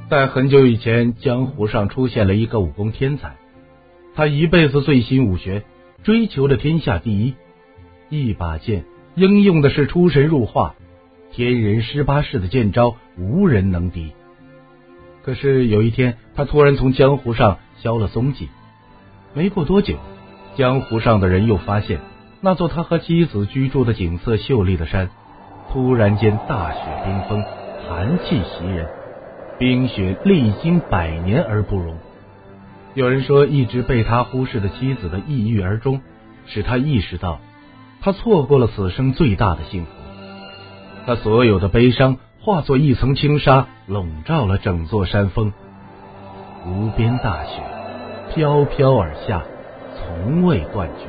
在很久以前，江湖上出现了一个武功天才，他一辈子醉心武学，追求着天下第一。一把剑应用的是出神入化，天人18式的剑招无人能敌。可是有一天，他突然从江湖上消了踪迹。没过多久，江湖上的人又发现，那座他和妻子居住的景色秀丽的山，突然间大雪冰封，寒气袭人，冰雪历经100年而不融。有人说，一直被他忽视的妻子的抑郁而终，使他意识到他错过了此生最大的幸福。他所有的悲伤化作一层轻纱，笼罩了整座山峰。无边大雪飘飘而下，从未断绝。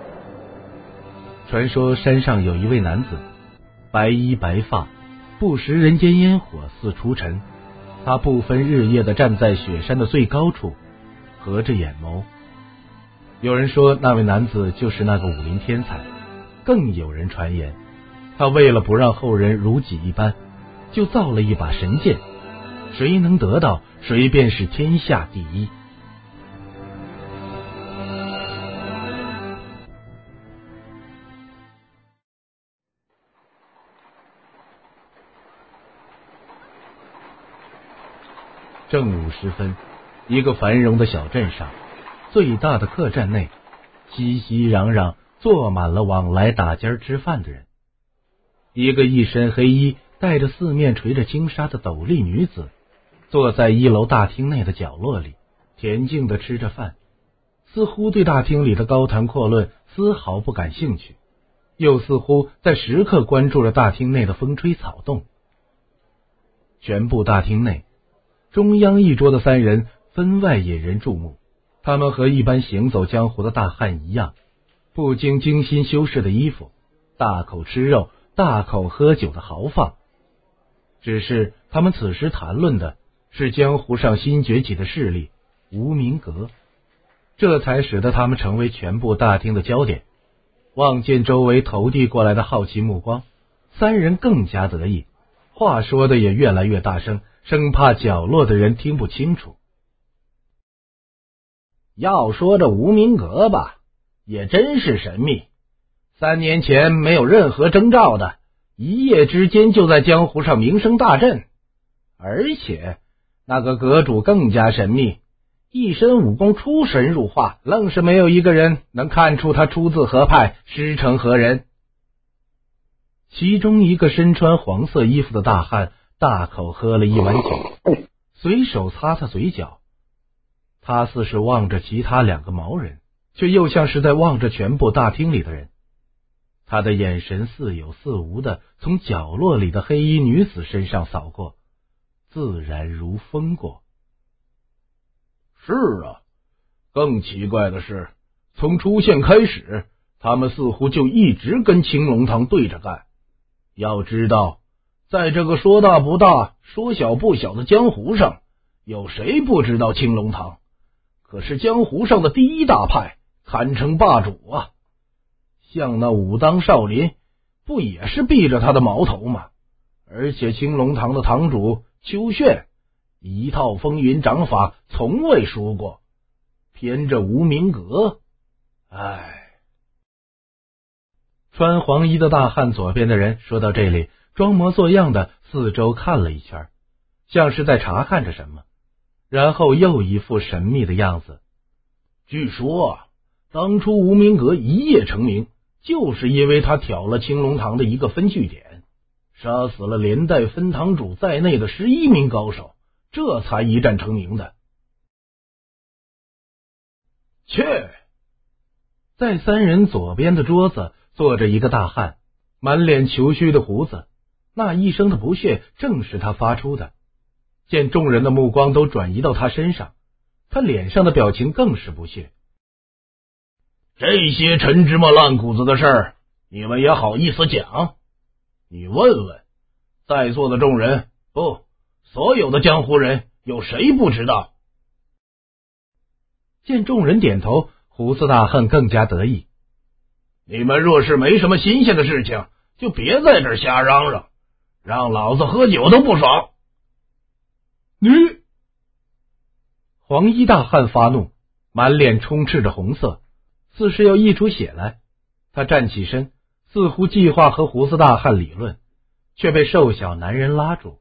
传说山上有一位男子，白衣白发，不食人间烟火似出尘。他不分日夜地站在雪山的最高处，合着眼眸。有人说那位男子就是那个武林天才，更有人传言，他为了不让后人如己一般，就造了一把神剑，谁能得到，谁便是天下第一。正午时分，一个繁荣的小镇上，最大的客栈内，熙熙攘攘坐满了往来打尖吃饭的人。一个一身黑衣，戴着四面垂着轻纱的斗笠女子，坐在1楼大厅内的角落里，恬静地吃着饭，似乎对大厅里的高谈阔论丝毫不感兴趣，又似乎在时刻关注着大厅内的风吹草动。全部大厅内，中央一桌的3人分外引人注目，他们和一般行走江湖的大汉一样，不经精心修饰的衣服，大口吃肉，大口喝酒的豪放。只是他们此时谈论的是江湖上新崛起的势力无名阁，这才使得他们成为全部大厅的焦点。望见周围投递过来的好奇目光，3人更加得意，话说的也越来越大声，生怕角落的人听不清楚。 要说这无名阁吧，也真是神秘。3年前没有任何征兆的，一夜之间就在江湖上名声大振。而且那个阁主更加神秘，一身武功出神入化，愣是没有一个人能看出他出自何派，师承何人。 其中一个身穿黄色衣服的大汉大口喝了一碗酒，随手擦擦嘴角。他似是望着其他2个毛人，却又像是在望着全部大厅里的人。他的眼神似有似无的从角落里的黑衣女子身上扫过，自然如风过。 是啊，更奇怪的是，从出现开始，他们似乎就一直跟青龙堂对着干。要知道，在这个说大不大，说小不小的江湖上，有谁不知道青龙堂？可是江湖上的第一大派，堪称霸主啊！像那武当少林，不也是避着他的矛头吗？而且青龙堂的堂主邱炫，一套风云掌法从未输过，偏这无名阁，唉。 穿黄衣的大汉左边的人说到这里，装模作样的四周看了一圈，像是在查看着什么，然后又一副神秘的样子。 据说当初无名阁一夜成名，就是因为他挑了青龙堂的一个分据点，杀死了连带分堂主在内的11名高手，这才一战成名的。 切！在3人左边的桌子坐着一个大汉，满脸虬须的胡子，那一声的不屑正是他发出的。见众人的目光都转移到他身上，他脸上的表情更是不屑。 这些陈芝麻烂谷子的事儿，你们也好意思讲？你问问在座的众人，不，所有的江湖人，有谁不知道？ 见众人点头，胡子大汉更加得意。 你们若是没什么新鲜的事情，就别在这儿瞎嚷嚷，让老子喝酒都不爽。 黄衣大汉发怒，满脸充斥着红色，似是要溢出血来。他站起身，似乎计划和胡子大汉理论，却被瘦小男人拉住。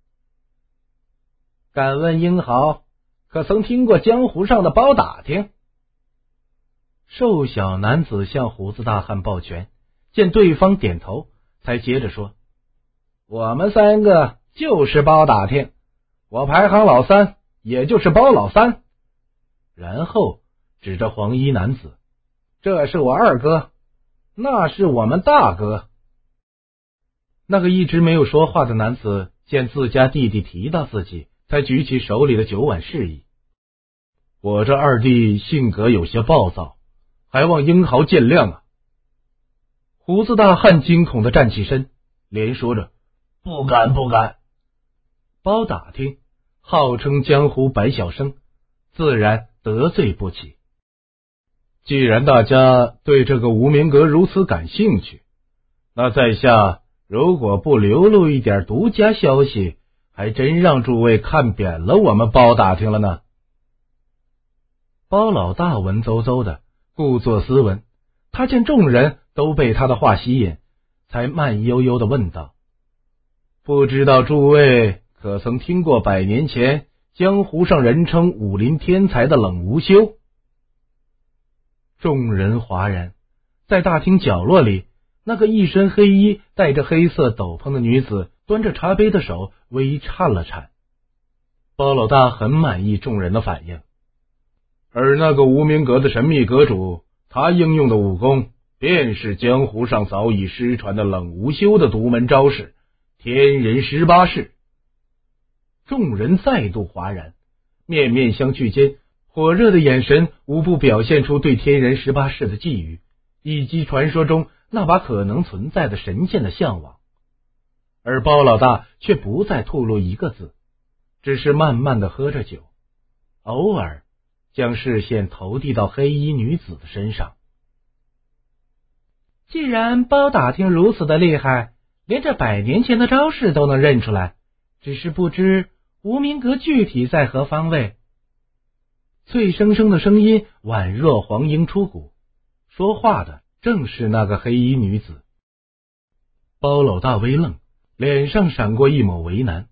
敢问英豪，可曾听过江湖上的包打听？瘦小男子向胡子大汉抱拳，见对方点头，才接着说：我们三个就是包打听，我排行老三，也就是包老三。然后指着黄衣男子，这是我二哥，那是我们大哥。那个一直没有说话的男子见自家弟弟提到自己，才举起手里的酒碗示意：我这二弟性格有些暴躁，还望英豪见谅啊。胡子大汉惊恐地站起身，连说着：不敢不敢。包打听号称江湖百晓生，自然得罪不起。既然大家对这个无名阁如此感兴趣，那在下如果不流露一点独家消息，还真让诸位看扁了我们包打听了呢。包老大文绉绉的，故作斯文，他见众人都被他的话吸引，才慢悠悠的问道：不知道诸位可曾听过100年前江湖上人称武林天才的冷无休？众人哗然，在大厅角落里，那个一身黑衣戴着黑色斗篷的女子端着茶杯的手微颤了颤。包老大很满意众人的反应，而那个无名阁的神秘阁主，他应用的武功便是江湖上早已失传的冷无休的独门招式天人18式。众人再度哗然，面面相觑间，火热的眼神无不表现出对天人18式的觊觎，以及传说中那把可能存在的神剑的向往。而包老大却不再吐露一个字，只是慢慢的喝着酒，偶尔将视线投递到黑衣女子的身上。既然包打听如此的厉害，连这100年前的招式都能认出来，只是不知无名阁具体在何方位。脆生生的声音宛若黄莺出谷，说话的正是那个黑衣女子。包老大微愣，脸上闪过一抹为难。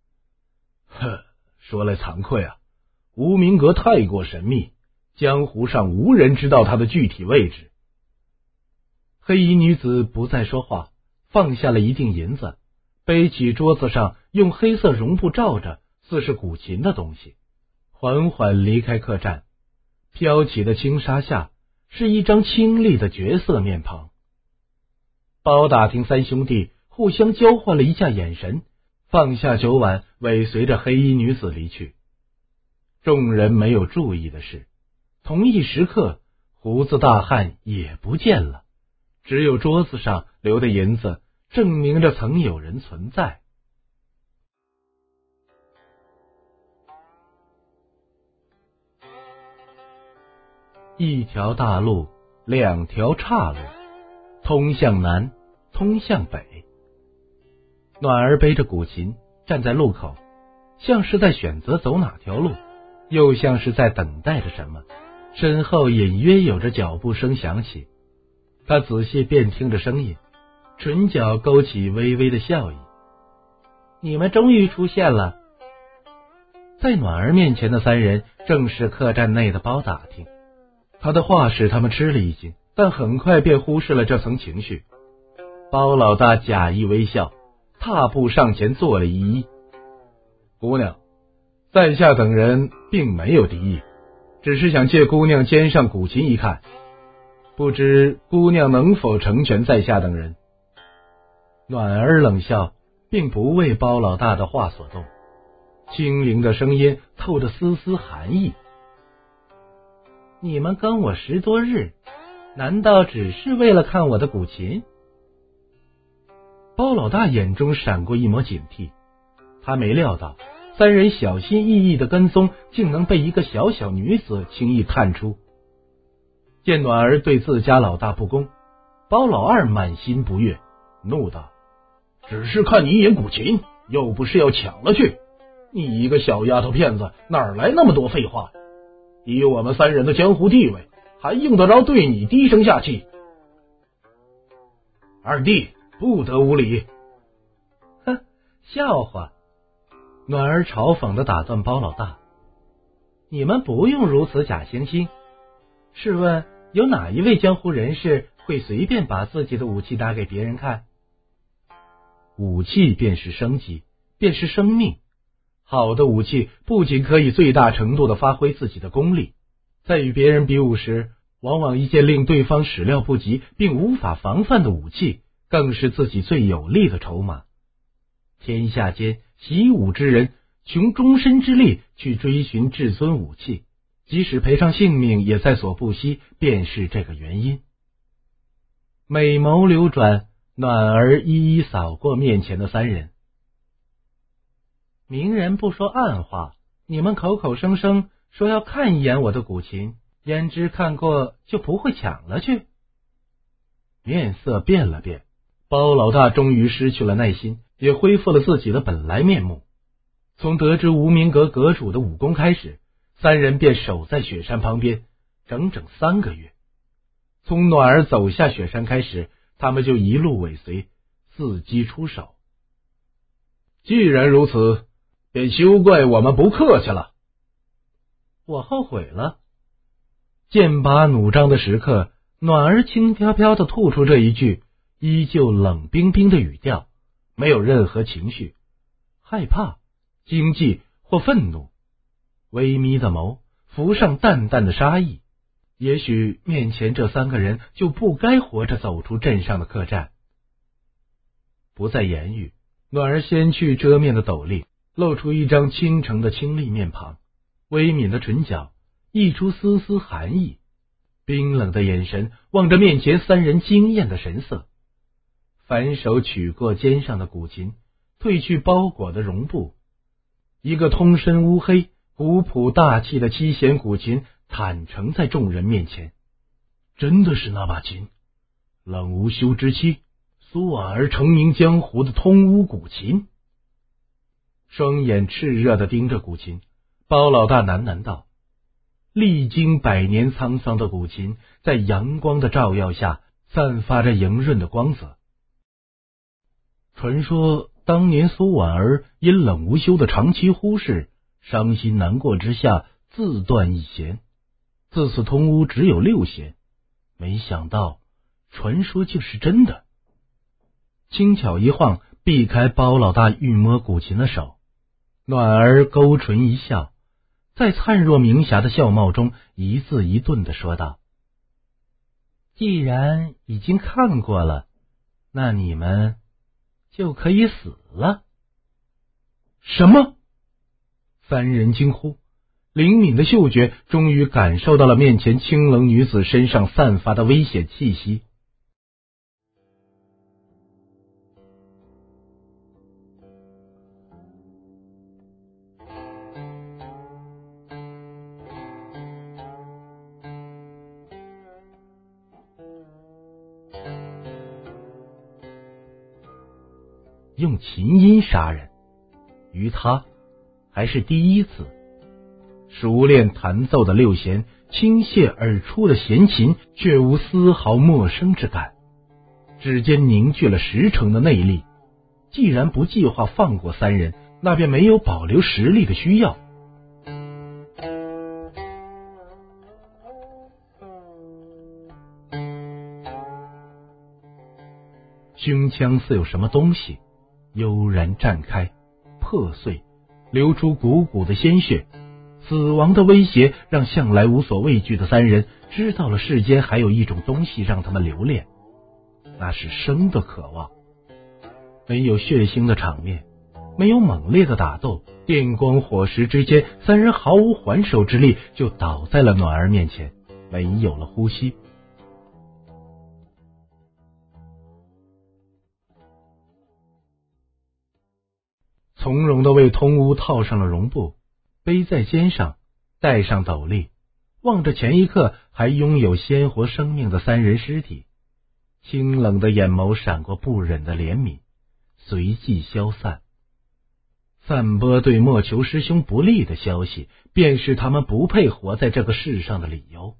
说来惭愧啊，无名阁太过神秘，江湖上无人知道它的具体位置。黑衣女子不再说话，放下了一锭银子，背起桌子上用黑色绒布罩着似是古琴的东西，缓缓离开客栈。飘起的轻纱下是一张清丽的绝色面庞。包打听三兄弟互相交换了一下眼神，放下酒碗，尾随着黑衣女子离去。众人没有注意的是，同一时刻胡子大汉也不见了，只有桌子上留的银子证明着曾有人存在。一条大路，两条岔路，通向南，通向北。暖儿背着古琴站在路口，像是在选择走哪条路，又像是在等待着什么。身后隐约有着脚步声响起，他仔细辨听着声音，唇角勾起微微的笑意。你们终于出现了。在暖儿面前的三人正是客栈内的包打听。他的话使他们吃了一惊，但很快便忽视了这层情绪。包老大假意微笑，踏步上前做了一揖：姑娘，在下等人并没有敌意，只是想借姑娘肩上古琴一看，不知姑娘能否成全在下等人。暖儿冷笑，并不为包老大的话所动，轻灵的声音透着丝丝寒意：你们跟我10多日，难道只是为了看我的古琴？包老大眼中闪过一抹警惕，他没料到三人小心翼翼的跟踪，竟能被一个小小女子轻易看出。见暖儿对自家老大不公，包老二满心不悦，怒道：只是看你一眼古琴，又不是要抢了去， 你一个小丫头片子，哪来那么多废话？以我们三人的江湖地位，还用得着对你低声下气？二弟不得无礼！ 哼，笑话！暖儿嘲讽地打断包老大：“你们不用如此假惺惺。试问，有哪一位江湖人士会随便把自己的武器打给别人看？武器便是生机，便是生命。好的武器不仅可以最大程度地发挥自己的功力，在与别人比武时，往往一件令对方始料不及并无法防范的武器，更是自己最有力的筹码。天下间习武之人，穷终身之力去追寻至尊武器，即使赔上性命也在所不惜，便是这个原因。”美眸流转，暖儿一一扫过面前的三人。明人不说暗话，你们口口声声说要看一眼我的古琴，焉知看过就不会抢了去？面色变了变，包老大终于失去了耐心，也恢复了自己的本来面目。从得知无名阁阁主的武功开始，三人便守在雪山旁边，整整3个月。从暖儿走下雪山开始，他们就一路尾随，伺机出手。 既然如此，便休怪我们不客气了。 我后悔了。剑拔弩张的时刻，暖儿轻飘飘地吐出这一句，依旧冷冰冰的语调，没有任何情绪，害怕、惊悸或愤怒，微眯的眸浮上淡淡的杀意。也许面前这3个人就不该活着走出镇上的客栈。不再言语，暖儿掀去遮面的斗笠，露出一张倾城的清丽面庞，微抿的唇角溢出丝丝寒意，冰冷的眼神望着面前3人惊艳的神色，反手取过肩上的古琴，褪去包裹的绒布，一个通身乌黑、古朴大气的七弦古琴坦诚在众人面前。 真的是那把琴，冷无休之妻苏婉儿成名江湖的通乌古琴。 双眼炽热地盯着古琴，包老大喃喃道：“历经100年沧桑的古琴，在阳光的照耀下，散发着莹润的光泽。传说当年苏婉儿因冷无休的长期忽视，伤心难过之下，自断一弦，自此通乌只有6弦。没想到，传说竟是真的。”轻巧一晃，避开包老大欲摸古琴的手。暖儿勾唇一笑，在灿若明霞的笑貌中一字一顿地说道：“既然已经看过了，那你们就可以死了。” 什么 ？3人惊呼，灵敏的嗅觉终于感受到了面前清冷女子身上散发的危险气息。用琴音杀人，于他还是第一次。熟练弹奏的6弦，倾泻而出的弦琴却无丝毫陌生之感，指尖凝聚了10成的内力。既然不计划放过3人，那便没有保留实力的需要。胸腔似有什么东西悠然绽开，破碎，流出汩汩的鲜血。死亡的威胁让向来无所畏惧的3人知道了世间还有一种东西让他们留恋，那是生的渴望。没有血腥的场面，没有猛烈的打斗，电光火石之间，3人毫无还手之力就倒在了暖儿面前，没有了呼吸。从容地为通乌套上了绒布，背在肩上，戴上斗笠，望着前一刻还拥有鲜活生命的3人尸体，清冷的眼眸闪过不忍的怜悯，随即消散。 散播对莫求师兄不利的消息，便是他们不配活在这个世上的理由。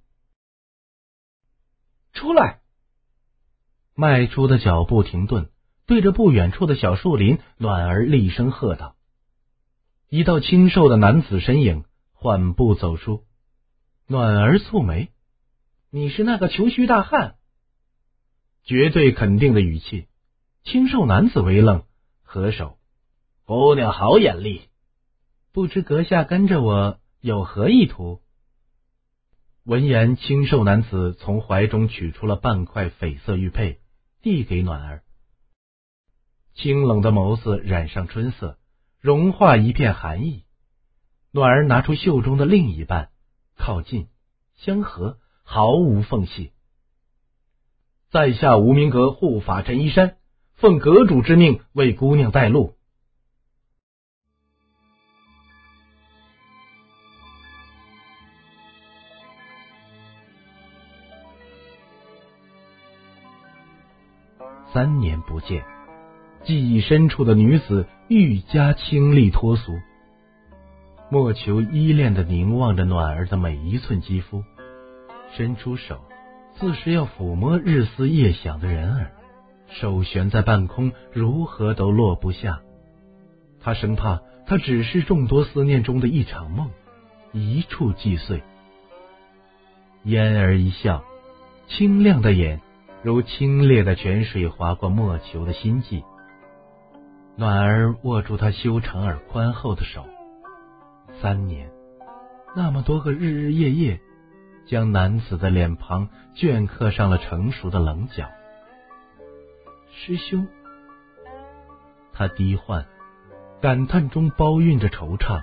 出来！迈出的脚步停顿，对着不远处的小树林，暖儿厉声喝道。一道清瘦的男子身影缓步走出。暖儿蹙眉：你是那个穷须大汉？绝对肯定的语气。清瘦男子微愣，合手：姑娘好眼力，不知阁下跟着我有何意图？闻言，清瘦男子从怀中取出了半块绯色玉佩，递给暖儿。清冷的眸子染上春色，融化一片寒意。暖儿拿出袖中的另一半，靠近，相合，毫无缝隙。在下无名阁护法陈一山，奉阁主之命为姑娘带路。3年不见，记忆深处的女子愈加清丽脱俗。莫求依恋地凝望着暖儿的每一寸肌肤，伸出手，似是要抚摸日思夜想的人儿，手悬在半空，如何都落不下。他生怕他只是众多思念中的一场梦，一触即碎。嫣儿一笑，清亮的眼如清冽的泉水划过莫求的心际。暖儿握住他修长而宽厚的手，3年，那么多个日日夜夜，将男子的脸庞镌刻上了成熟的棱角。师兄，他低唤，感叹中包蕴着惆怅。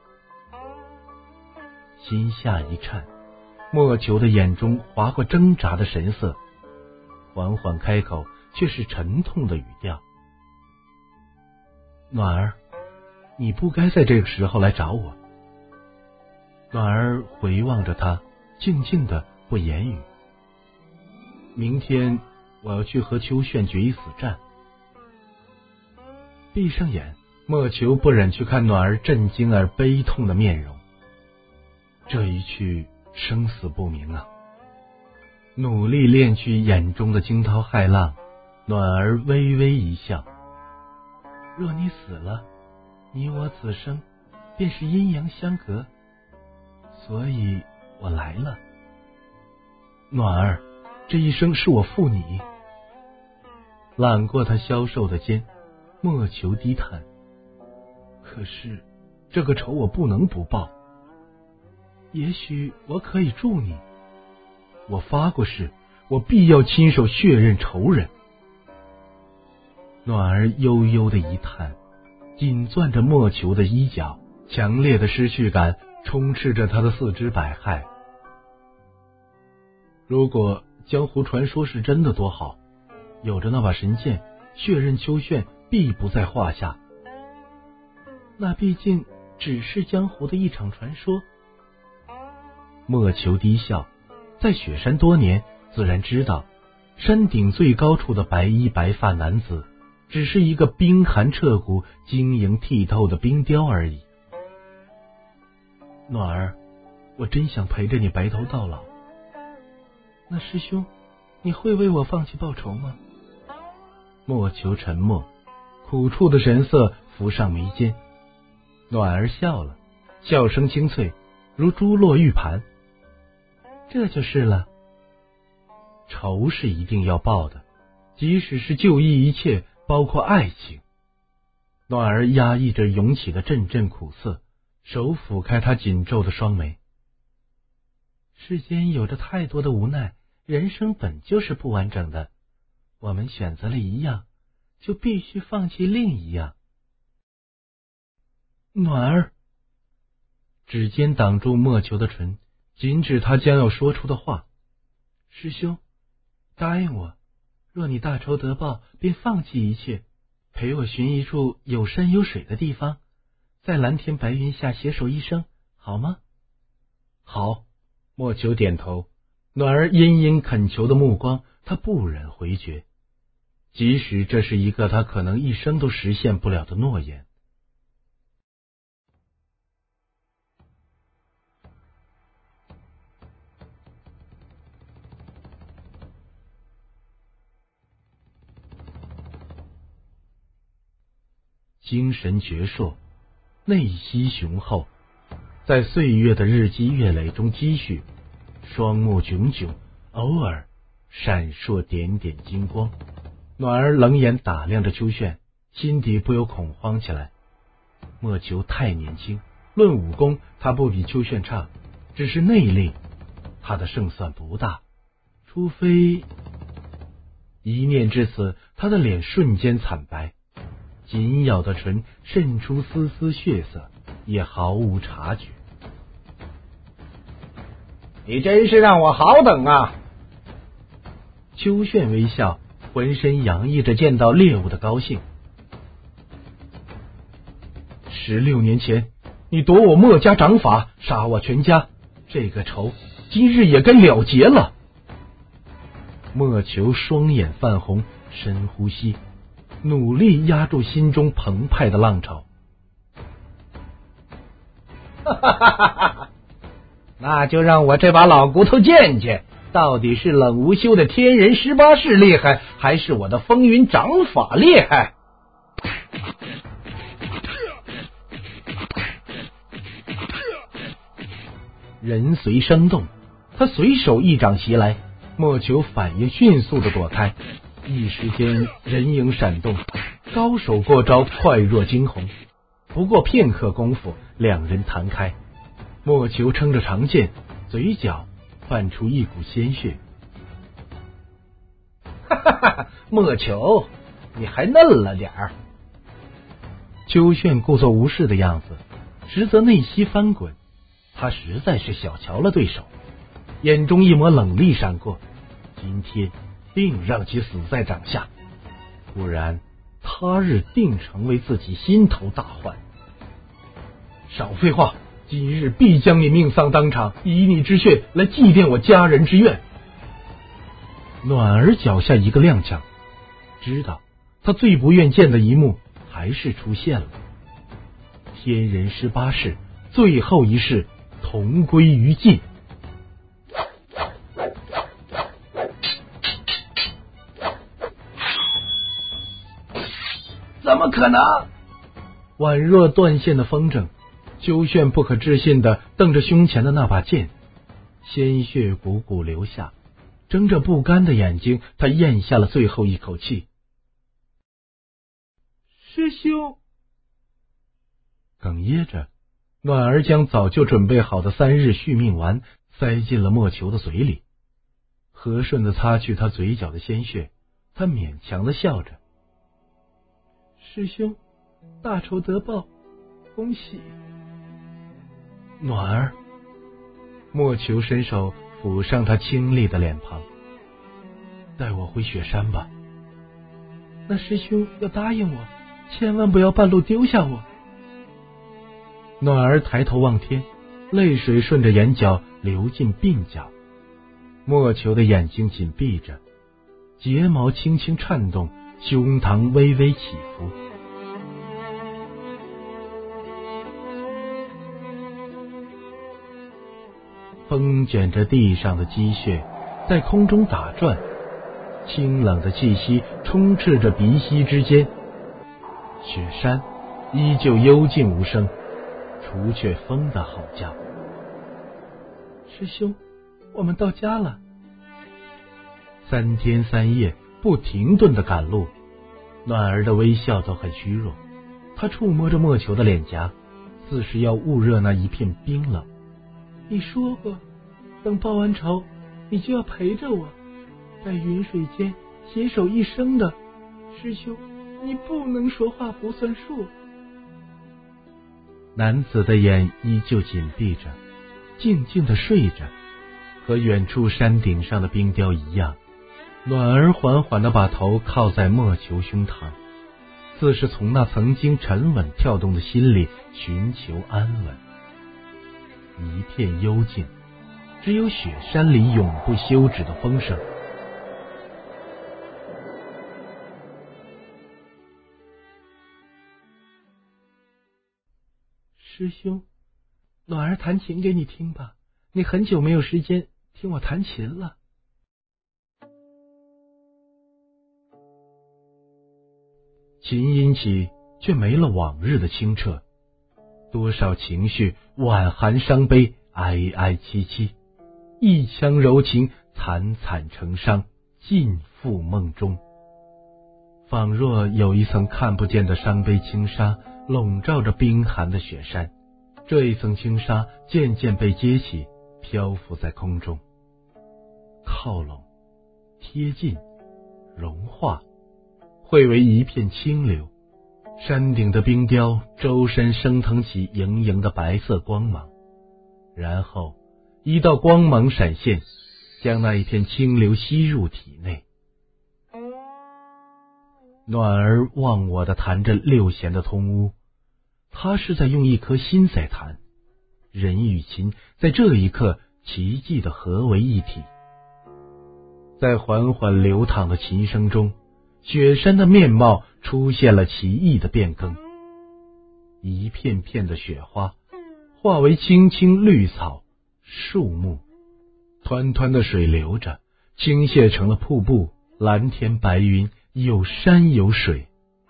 心下一颤，莫求的眼中划过挣扎的神色，缓缓开口，却是沉痛的语调：暖儿，你不该在这个时候来找我。暖儿回望着他，静静的不言语。明天我要去和秋炫决一死战。闭上眼，莫求不忍去看暖儿震惊而悲痛的面容。这一去生死不明啊！努力敛去眼中的惊涛骇浪，暖儿微微一笑：若你死了，你我此生便是阴阳相隔，所以我来了。暖儿，这一生是我负你。揽过他消瘦的肩，莫求低叹：可是这个仇我不能不报。也许我可以助你，我发过誓，我必要亲手血刃仇人。暖儿悠悠的一叹，紧攥着莫求的衣角，强烈的失去感充斥着他的四肢百骸。如果江湖传说是真的多好，有着那把神剑，血刃秋炫必不在话下。那毕竟只是江湖的一场传说。莫求低笑，在雪山多年，自然知道山顶最高处的白衣白发男子只是一个冰寒彻骨、晶莹剔透的冰雕而已。暖儿，我真想陪着你白头到老。那师兄，你会为我放弃报仇吗？莫求沉默，苦处的神色浮上眉间。暖儿笑了，笑声清脆，如珠落玉盘。这就是了。仇是一定要报的，即使是就义一切，包括爱情。暖儿压抑着涌起的阵阵苦涩，手抚开他紧皱的双眉。世间有着太多的无奈，人生本就是不完整的，我们选择了一样，就必须放弃另一样。暖儿，指尖挡住莫求的唇，禁止他将要说出的话。师兄，答应我，若你大仇得报，便放弃一切，陪我寻一处有山有水的地方，在蓝天白云下携手一生，好吗？好。莫求点头。暖儿殷殷恳求的目光，他不忍回绝，即使这是一个他可能一生都实现不了的诺言。 精神矍铄，内息雄厚，在岁月的日积月累中积蓄，双目炯炯，偶尔闪烁点点金光。暖儿冷眼打量着秋炫，心底不由恐慌起来。莫求太年轻，论武功他不比秋炫差，只是内力他的胜算不大，除非……一念至此，他的脸瞬间惨白，紧咬的唇渗出丝丝血色，也毫无察觉。 你真是让我好等啊！ 秋炫微笑，浑身洋溢着见到猎物的高兴。16年前，你夺我墨家掌法，杀我全家，这个仇今日也该了结了。莫求双眼泛红，深呼吸，努力压住心中澎湃的浪潮。 那就让我这把老骨头见见，到底是冷无休的天人18式厉害，还是我的风云掌法厉害？ 人随声动，他随手一掌袭来，莫求反应迅速的躲开，一时间人影闪动，高手过招快若惊鸿。不过片刻功夫，两人弹开。莫求撑着长剑，嘴角泛出一股鲜血。 哈哈哈！莫求，你还嫩了点儿。 秋炫故作无事的样子，实则内息翻滚。他实在是小瞧了对手，眼中一抹冷厉闪过，今天定让其死在掌下，不然他日定成为自己心头大患。少废话，今日必将你命丧当场，以你之血来祭奠我家人之愿。暖儿脚下一个踉跄，知道他最不愿见的一幕还是出现了。天人18式最后一式，同归于尽。 怎么可能？ 宛若断线的风筝，秋炫不可置信地瞪着胸前的那把剑，鲜血汩汩流下，睁着不甘的眼睛，他咽下了最后一口气。 师兄， 哽咽着，暖儿将早就准备好的3日续命丸塞进了莫求的嘴里，和顺地擦去他嘴角的鲜血，他勉强地笑着。 师兄，大仇得报，恭喜。 暖儿，莫求伸手抚上他清丽的脸庞，带我回雪山吧。 那师兄要答应我，千万不要半路丢下我。 暖儿抬头望天，泪水顺着眼角流进鬓角。莫求的眼睛紧闭着，睫毛轻轻颤动，胸膛微微起伏。风卷着地上的积雪，在空中打转，清冷的气息充斥着鼻息之间。雪山依旧幽静无声，除却风的吼叫。 师兄，我们到家了。 3天3夜不停顿的赶路，暖儿的微笑都很虚弱。他触摸着莫求的脸颊，似是要捂热那一片冰冷。 你说过，等报完仇，你就要陪着我，在云水间携手一生的。师兄，你不能说话不算数。 男子的眼依旧紧闭着，静静的睡着，和远处山顶上的冰雕一样。暖儿缓缓地把头靠在莫求胸膛，似是从那曾经沉稳跳动的心里寻求安稳。一片幽静，只有雪山里永不休止的风声。 师兄，暖儿弹琴给你听吧，你很久没有时间听我弹琴了。 琴音起， 却没了往日的清澈。多少情绪婉含伤悲，哀哀戚戚，一腔柔情惨惨成伤，尽付梦中。仿若有一层看不见的伤悲轻纱笼罩着冰寒的雪山，这一层轻纱渐渐被揭起，漂浮在空中，靠拢，贴近，融化，汇为一片清流。山顶的冰雕周身升腾起盈盈的白色光芒，然后一道光芒闪现，将那一片清流吸入体内。暖儿忘我地弹着六弦的通乌，他是在用一颗心在弹。人与琴在这一刻奇迹地合为一体。在缓缓流淌的琴声中，雪山的面貌出现了奇异的变更，一片片的雪花化为青青绿草、树木，湍湍的水流着，倾泻成了瀑布，蓝天白云，有山有水。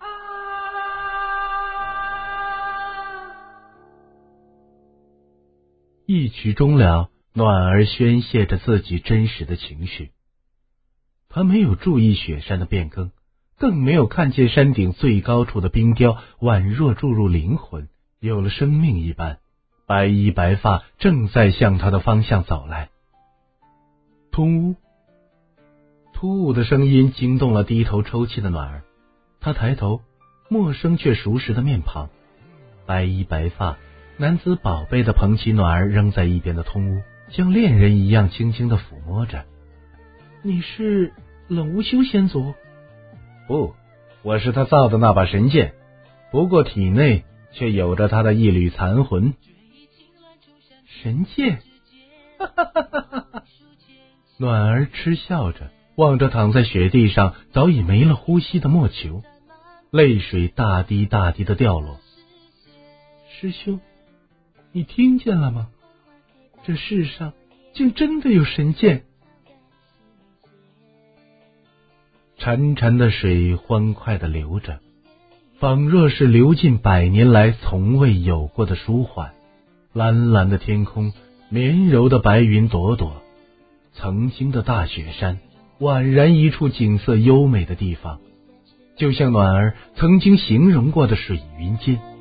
一曲终了，暖儿宣泄着自己真实的情绪。他没有注意雪山的变更，更没有看见山顶最高处的冰雕宛若注入灵魂，有了生命一般，白衣白发正在向他的方向走来。通乌，突兀的声音惊动了低头抽泣的暖儿。他抬头，陌生却熟识的面庞，白衣白发男子宝贝地捧起暖儿扔在一边的通乌，像恋人一样轻轻地抚摸着。你是冷无休先祖？不，我是他造的那把神剑，不过体内却有着他的一缕残魂。神剑？哈哈哈哈哈！暖儿嗤笑着望着躺在雪地上早已没了呼吸的莫求，泪水大滴大滴的掉落。师兄，你听见了吗？这世上竟真的有神剑！潺潺的水欢快地流着，仿若是流进100年来从未有过的舒缓。蓝蓝的天空，绵柔的白云朵朵，曾经的大雪山宛然一处景色优美的地方，就像暖儿曾经形容过的水云间。